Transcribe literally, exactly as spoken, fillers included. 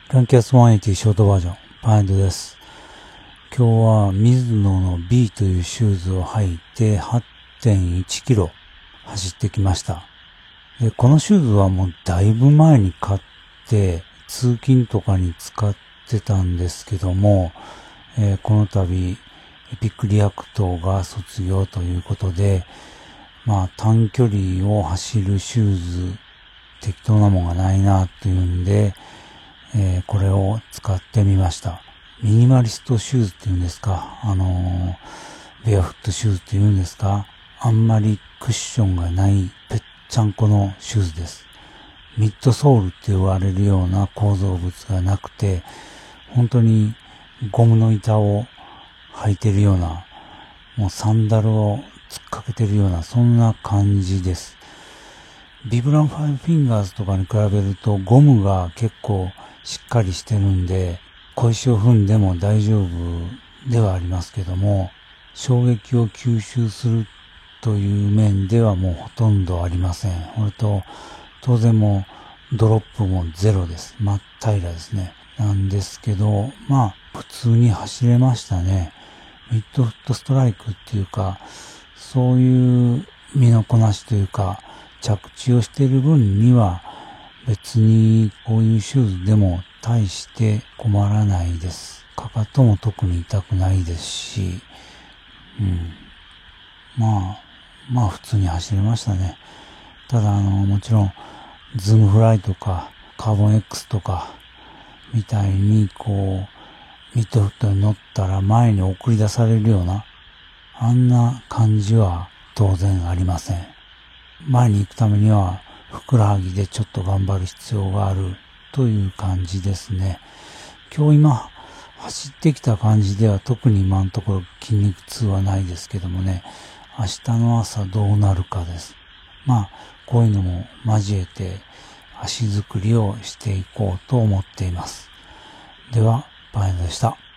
ランキャスひゃくはちじゅうショートバージョン、パインドです。今日はミズノの B というシューズを履いて はってんいちキロ走ってきました。で、このシューズはもうだいぶ前に買って通勤とかに使ってたんですけども、えー、この度エピックリアクトが卒業ということで、まあ短距離を走るシューズ適当なもんがないなというんで、えー、これを使ってみました。ミニマリストシューズっていうんですか、あのー、ベアフットシューズっていうんですか、あんまりクッションがないぺっちゃんこのシューズです。ミッドソールって言われるような構造物がなくて、本当にゴムの板を履いてるような、もうサンダルを突っかけてるような、そんな感じです。ビブランファイブフィンガーズとかに比べるとゴムが結構しっかりしてるんで、小石を踏んでも大丈夫ではありますけども、衝撃を吸収するという面ではもうほとんどありません。それと、当然もうドロップもゼロです。真っ平らですね。なんですけど、まあ、普通に走れましたね。ミッドフットストライクっていうか、そういう身のこなしというか、着地をしている分には別にこういうシューズでも大して困らないです。かかとも特に痛くないですし、うん。まあ、まあ普通に走れましたね。ただあの、もちろん、ズームフライとか、カーボン X とか、みたいにこう、ミッドフットに乗ったら前に送り出されるような、あんな感じは当然ありません。前に行くためには、ふくらはぎでちょっと頑張る必要があるという感じですね。今日今、走ってきた感じでは特に今のところ筋肉痛はないですけどもね、明日の朝どうなるかです。まあ、こういうのも交えて足作りをしていこうと思っています。では、パインでした。